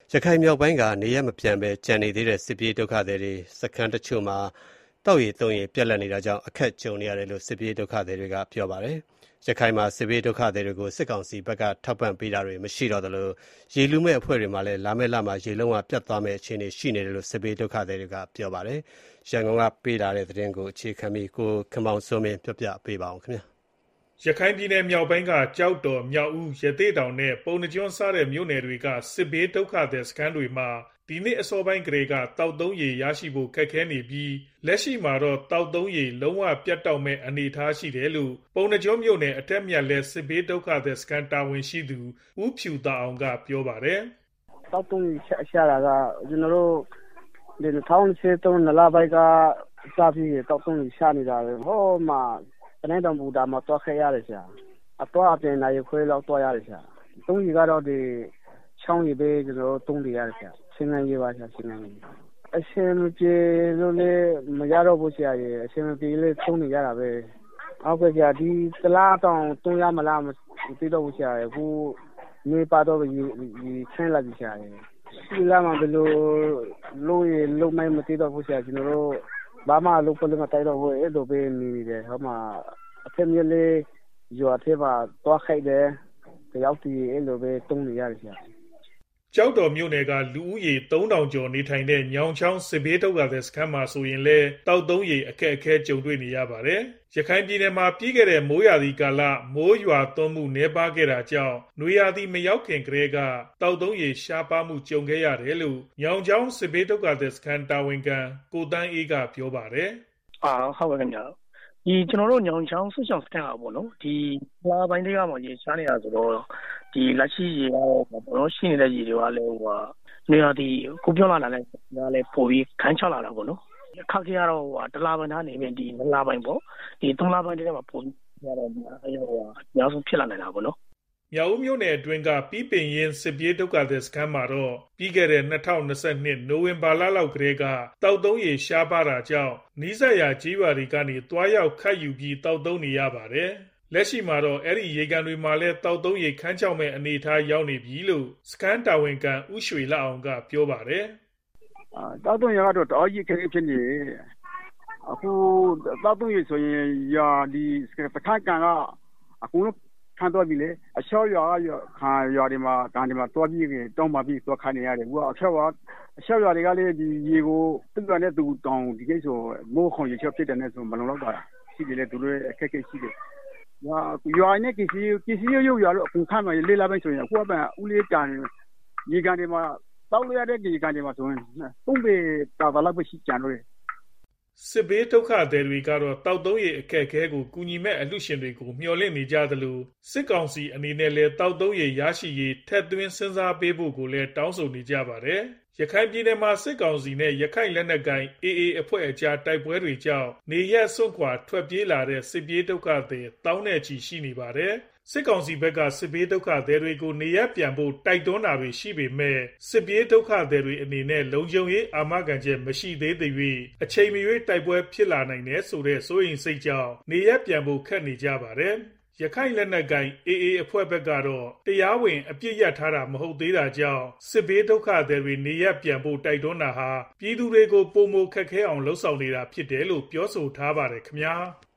ရခိုင်မြောက်ပိုင်းကနေရပ်မပြန်ဘဲကျန်နေသေးတဲ့စစ်ပြေးဒုက္ခသည်တွေစခန်းတချို့မှာတောက်ရည်သုံးရည်ပြက်လက်နေတာကြောင့်အခက်ကြုံနေရတယ်လို့စစ်ပြေးဒုက္ခသည်တွေကပြောပါတယ်။ရခိုင်မှာစစ်ပြေးဒုက္ခသည်တွေကိုစစ်ကောင်စီဘက်ကထောက်ပံ့ပေးတာတွေမရှိတော့သလိုရေလူမဲ့အဖွဲ့တွေမှာလည်းလာမယ့်လမှာရေလုံးဝပြတ်သွားမယ့်အခြေအနေရှိနေတယ်လို့စစ်ပြေးဒုက္ခသည်တွေကပြောပါတယ်။ရန်ကုန်ကပေးလာတဲ့သတင်းကိုအခြေခံပြီးကိုခင်မောင်စိုးမင်းပြောပြပေးပါဦးခင်ဗျာ။ရခိုင်ပြည်နယ်မြောက်ပိုင်းကကြောက်တော်မြောက်ဦးရသေ့တောင်နဲ့ပုဏ္ဏားကျွန်းစတဲ့မြို့နယ်တွေကစစ်ဘေးဒုက္ခသည်စခန်းတွေမှာဒီနေ့အစောပိုင်းကလေးကတောက်သုံးရေရရှိဖို့ခက်ခဲနေပြီးလက်ရှိမှာတော့တောက်သုံးရေလုံးဝပြတ်တောက်မဲ့အနေအထားရှိတယ်လို့ပုဏ္ဏားကျွန်းမြို့နယ်အထက်မြတ်လက်စစ်ဘေးဒုက္ခသည်စခန်းတာဝန်ရှိသူဦးဖြူတာအောင်ကပြောပါတယ်။တောက်သုံးရေရှာတာကကျွန်တော်တို့ဒီ2023နလပိုင်းကစပြီးတောက်သုံးရေရှာနေတာပဲဟောမှာတနေ့တောင်ဘူတာမှာတွားခဲ့ရတယ်ဆရာအတော့အပြင်နိုင်ခွေးလောက်တွားရတယ်ဆရာသုံးရီကတော့ဒီချောင်းရီပဲကျွန်တော်သုံးနေရတယ်ဆရာဆင်းနေရပါဆရာဆင်းနေအရှင်မပြေလို့လေမရတော့ဘူးဆရာရေအရှင်မပြေလေသုံးနေရတာပဲဟုတ်ကဲ့ဆရာဒီတလားတောင်သုံးရမလားမသိတော့ဘူးဆရာရေခုနေပါတော့ဒီဆင်းလာပြီဆရာရေဒီလာမှာဘယ်လိုလို့ရလို့မသိတော့ဘူးဆရာကျွန်တော်တို့ဘာမှလုပ်လို့မတိုက်တော့ဘူးအဲ့လိုပဲနေတယ်ဟောမှာအထက်မြက်လေးရွာထဲမှာတွားခိုက်တယ်တယောက်တည်းအဲ့လိုပဲတုံးနေရတယ်ဆရာကြောက်တော်မြို့နယ်ကလူဦးရေ3000ကျော်နေထိုင်တဲ့ညောင်ချောင်းစစ်ဘေးဒုက္ခသည်စခန်းမှာဆိုရင်လည်းတောက်သုံးရေအခက်အခဲကြုံတွေ့နေရပါတယ်။ရခိုင်ပြည်နယ်မှာပြီးခဲ့တဲ့မိုးရာသီကာလမိုးရွာသွန်းမှုနှဲပါခဲ့တာကြောင့်နွေရာသီမရောက်ခင်ကတည်းကတောက်သုံးရေရှားပါမှုကြုံခဲ့ရတယ်လို့ညောင်ချောင်းစစ်ဘေးဒုက္ခသည်စခန်းတာဝန်ခံကိုတန်းအေးကပြောပါတယ်။ဟုတ်ပါခင်ဗျာ။ဒီကျွန်တော်တို့ညောင်ချောင်းစစ်ဆောင်စခန်းကပေါ့နော်ဒီလာပိုင်းတွေကမှရေရှားနေတာဆိုတော့ဒီလက်ရှိရေကတော့ဘောလုံးရှိနေတဲ့ရေတွေကလည်းနေရာဒီကိုပြောလာတာလည်းပိုပြီးခန်းချလာတာပေါ့နော်ခက်ခဲရတော့တလားပိုင်းသားနေပြီဒီနလားပိုင်းပေါ့ဒီ3လပိုင်းတည်းမှာပိုပြီးရတော့အများဆုံးဖြစ်လာနေတာပေါ့နော်မြောက်ဦးမြို့နယ်အတွင်းကပြီးပင်ရင်စစ်ပြေးဒုက္ခသည်စခန်းမှာတော့ပြီးခဲ့တဲ့2022နိုဝင်ဘာလလောက်ကတည်းကတောက်သုံးရေရှားပါတာကြောင့်နီးစပ်ရာကြေးရွာတွေကနေတွားရောက်ခတ်ယူပြီးတောက်သုံးနေရပါတယ်။လက်ရှိမှာတော့အဲ့ဒီရေကန်တွေမှာလည်းတောက်သုံးရေခန်းချောက်မဲ့အနေအထားရောက်နေပြီလို့စခန်းတာဝန်ခံဦးရွှေလအောင်ကပြောပါတယ်။တောက်သုံးရေကတော့တော်ကြီးခက်ခဲဖြစ်နေအခုတောက်သုံးရေဆိုရင်ယာဒီစခန်းကန်ကအခုခံတော့ပြီလေအချောရွာခံရွာဒီမှာကန်ဒီမှာတွားပြီးတောင်းပါပြီးတွားခါနေရတယ်ဟိုအချောရွာတွေကလည်းဒီရေကိုသူ့ကနေသူတောင်းဒီကိစ္စမိုးခွန်ရေချောဖြစ်တယ်နဲ့ဆိုမလုံလောက်တာရှိတယ်လေသူတို့အခက်အခဲရှိတယ်ရွာနဲ့ကစီရုပ်ရွာလို့အခုခန့်မှလေးလာပိုင်းဆိုရင်အခုကဦးလေးကန်ရေကန်ဒီမှာတောက်ရတဲ့ရေကန်ဒီမှာဆိုရင်သုံးပေတာလောက်ပဲရှိကြတယ်စစ်ဘေးဒုက္ခသည်တွေကတော့တောက်သုံးရေအခက်အခဲကိုကူညီမဲ့အလှူရှင်တွေကိုမျှော်လင့်နေကြသလိုစစ်ကောင်စီအနေနဲ့လည်းတောက်သုံးရေရရှိရေးထက်သွင်းစဉ်းစားပေးဖို့ကိုလည်းတောင်းဆိုနေကြပါတယ်။ရခိုင်ပြည်နယ်မှာစစ်ကောင်စီနဲ့ရခိုင်လက်နက်ကိုင် AA အဖွဲ့အကြားတိုက်ပွဲတွေကြောင့်နေရပ်စွန့်ခွာထွက်ပြေးလာတဲ့စစ်ပြေးဒုက္ခသည်တောင်းနဲ့ချီရှိနေပါတယ်။စစ်ကောင်စီဘက်ကစစ်ပြေးဒုက္ခသည်တွေကိုနေရပ်ပြန်ဖို့တိုက်တွန်းတာတွေရှိပေမဲ့စစ်ပြေးဒုက္ခသည်တွေအနေနဲ့လုံခြုံရေးအာမခံချက်မရှိသေးသေး၍အချိန်မရွေးတိုက်ပွဲဖြစ်လာနိုင်တယ်ဆိုတဲ့စိုးရိမ်စိတ်ကြောင့်နေရပ်ပြန်ဖို့ခက်နေကြပါတယ်။ရခိုင်လက်နက်ကိုင် AA အဖွဲ့ဘက်ကတော့တရားဝင်အပြစ်ရထားတာမဟုတ်သေးတာကြောင့်စစ်ဘေးဒုက္ခသည်တွေနေရပ်ပြန်ဖို့တိုက်တွန်းတာဟာပြည်သူတွေကိုပုံမခက်ခဲအောင်လှုံ့ဆော်နေတာဖြစ်တယ်လို့ပြောဆိုထားပါတယ်ခင်ဗျာ။